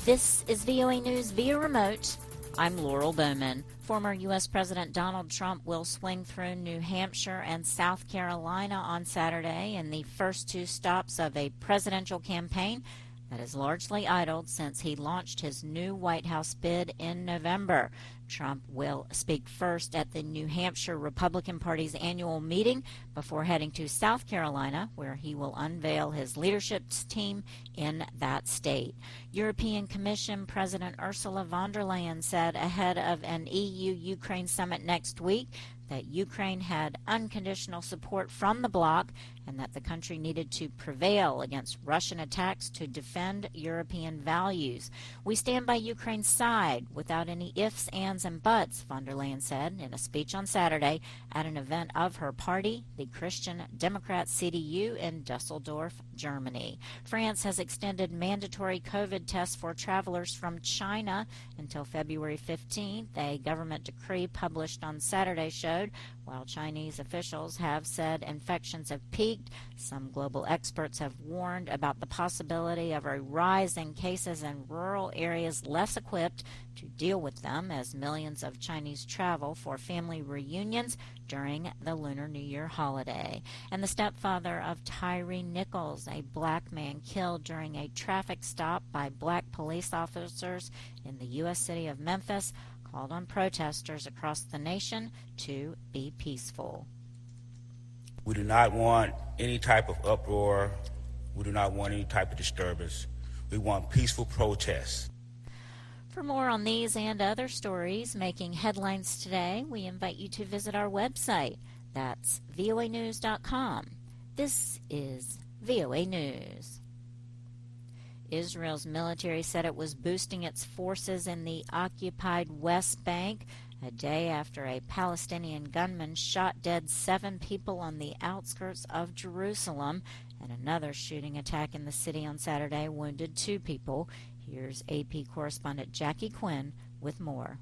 This is VOA News via remote. I'm Laurel Bowman. Former U.S. President Donald Trump will swing through New Hampshire and South Carolina on Saturday in the first two stops of a presidential campaign that is largely idled since he launched his new White House bid in November. Trump will speak first at the New Hampshire Republican Party's annual meeting before heading to South Carolina, where he will unveil his leadership team in that state. European Commission President Ursula von der Leyen said ahead of an EU-Ukraine summit next week that Ukraine had unconditional support from the bloc and that the country needed to prevail against Russian attacks to defend European values. We stand by Ukraine's side without any ifs, ands, and buts, von der Leyen said in a speech on Saturday at an event of her party, the Christian Democrat CDU in Dusseldorf, Germany. France has extended mandatory COVID tests for travelers from China until February 15th. A government decree published on Saturday showed while Chinese officials have said infections have peaked, some global experts have warned about the possibility of a rise in cases in rural areas less equipped to deal with them as millions of Chinese travel for family reunions during the Lunar New Year holiday. And the stepfather of Tyree Nichols, a black man killed during a traffic stop by black police officers in the U.S. city of Memphis, called on protesters across the nation to be peaceful. We do not want any type of uproar. We do not want any type of disturbance. We want peaceful protests. For more on these and other stories making headlines today, we invite you to visit our website. That's voanews.com. This is VOA News. Israel's military said it was boosting its forces in the occupied West Bank a day after a Palestinian gunman shot dead 7 people on the outskirts of Jerusalem, and another shooting attack in the city on Saturday wounded 2 people. Here's AP correspondent Jackie Quinn with more.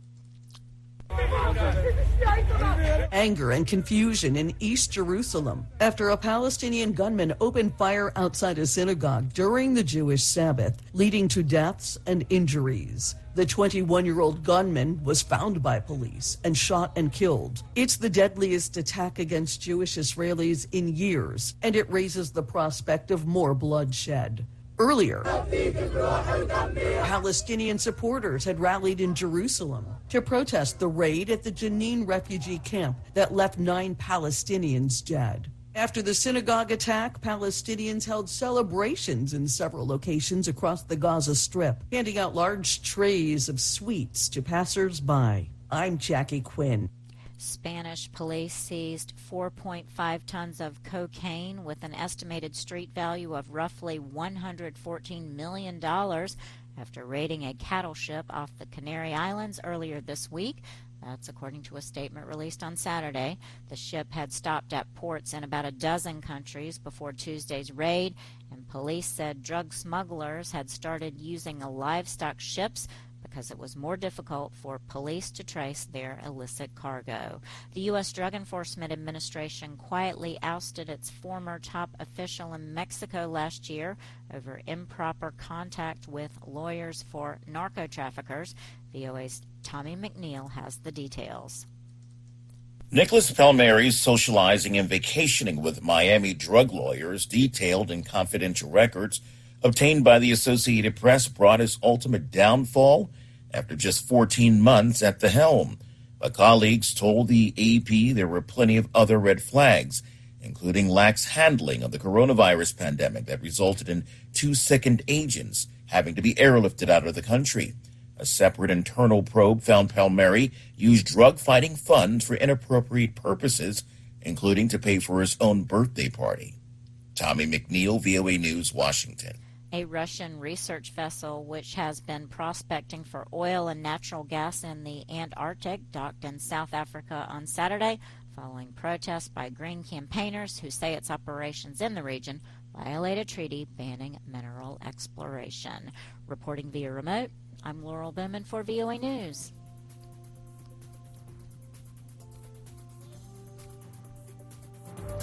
Anger and confusion in East Jerusalem after a Palestinian gunman opened fire outside a synagogue during the Jewish Sabbath, leading to deaths and injuries. The 21-year-old gunman was found by police and shot and killed. It's the deadliest attack against Jewish Israelis in years, and it raises the prospect of more bloodshed. Earlier, Palestinian supporters had rallied in Jerusalem to protest the raid at the Jenin refugee camp that left 9 Palestinians dead. After the synagogue attack, Palestinians held celebrations in several locations across the Gaza Strip, handing out large trays of sweets to passers-by. I'm Jackie Quinn. Spanish police seized 4.5 tons of cocaine with an estimated street value of roughly $114 million after raiding a cattle ship off the Canary Islands earlier this week. That's according to a statement released on Saturday. The ship had stopped at ports in about a dozen countries before Tuesday's raid, and police said drug smugglers had started using livestock ships because it was more difficult for police to trace their illicit cargo. The U.S. Drug Enforcement Administration quietly ousted its former top official in Mexico last year over improper contact with lawyers for narco-traffickers. VOA's Tommy McNeil has the details. Nicholas Palmieri's socializing and vacationing with Miami drug lawyers, detailed in confidential records obtained by the Associated Press, brought his ultimate downfall after just 14 months at the helm. But colleagues told the AP there were plenty of other red flags, including lax handling of the coronavirus pandemic that resulted in 2 sickened agents having to be airlifted out of the country. A separate internal probe found Palmieri used drug-fighting funds for inappropriate purposes, including to pay for his own birthday party. Tommy McNeil, VOA News, Washington. A Russian research vessel which has been prospecting for oil and natural gas in the Antarctic docked in South Africa on Saturday following protests by green campaigners who say its operations in the region violate a treaty banning mineral exploration. Reporting via remote, I'm Laurel Bowman for VOA News.